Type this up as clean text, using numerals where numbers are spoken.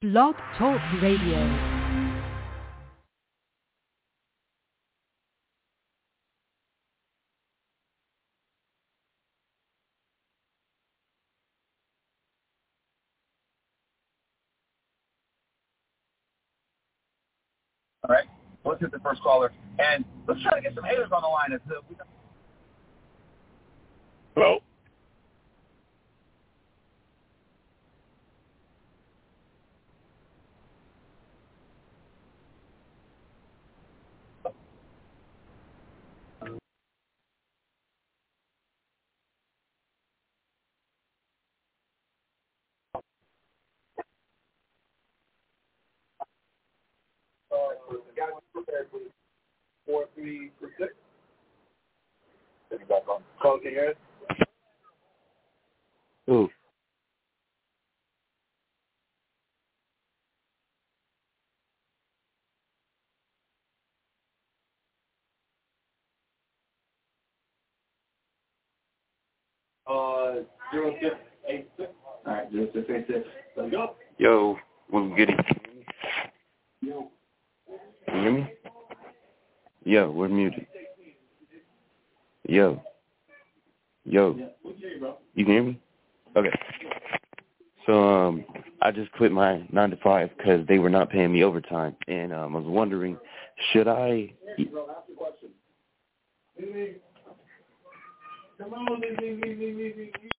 Blog Talk Radio. All right, let's hit the first caller, and let's try to get some haters on the line. Hello? Guys, prepared, please. 4-3-6. Take it back on. Call, can you hear us? Who? Uh, 0686. All right, 0686. Let's go. Yo, what's goody? Yo. Can you hear me? Yo, we're muted. Yo. Yo. Yeah, we can hear you, bro. You can hear me? Okay. So, I just quit my 9 to 5 because they were not paying me overtime. And I was wondering, should I... Bro, ask the question. Come on,